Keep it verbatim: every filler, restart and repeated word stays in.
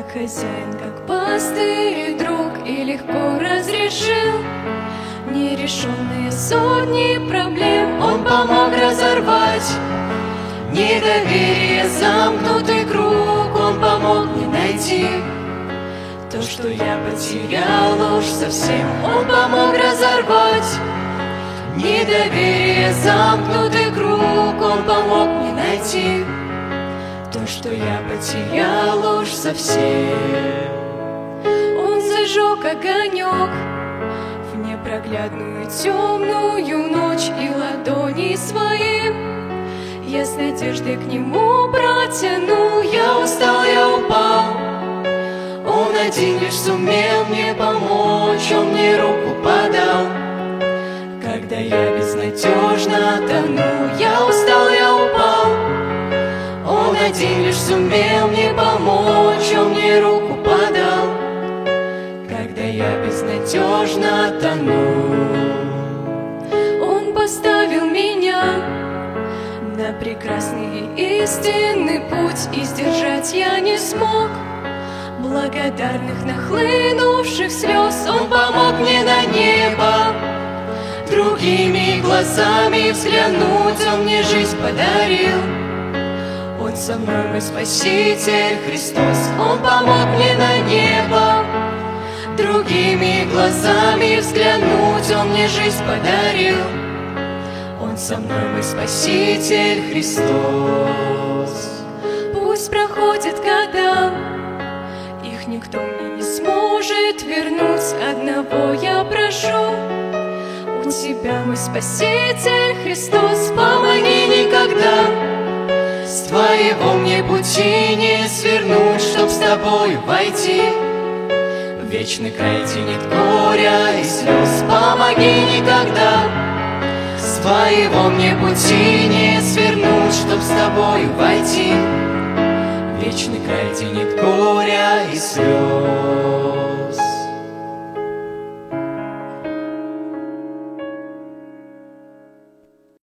как хозяин, как пастырь и друг, и легко разрешил нерешенные сотни проблем. Он помог разорвать недоверие, замкнутый круг. Он помог мне найти то, что я потерял уж совсем. Он помог разорвать недоверие, замкнутый круг. Он помог мне найти то, что я потерял уж совсем. Он зажег огонек в непроглядную темную ночь, и ладони свои я с надеждой к нему протянул. Я устал, я упал, он один лишь сумел мне помочь. Он мне руку подал, когда я безнадежно тонул. Я устал, я упал, он один лишь сумел мне помочь. Он мне руку подал, когда я безнадежно тонул. Он поставил меня на прекрасный и истинный путь, и сдержать я не смог благодарных нахлынувших слез. Он помог мне на небо другими глазами взглянуть. Он мне жизнь подарил, он со мной мой Спаситель Христос. Он помог мне на небо другими глазами взглянуть. Он мне жизнь подарил, он со мной мой Спаситель Христос. Пусть проходят года, их никто мне не сможет вернуть. Одного я прошу у тебя, мой Спаситель Христос. Помоги никогда с твоего мне пути не свернуть, чтоб с тобою войти в вечный край тенет горя и слез. Помоги никогда с твоего мне пути не свернуть, чтоб с тобою войти в вечный край тенет горя и слез.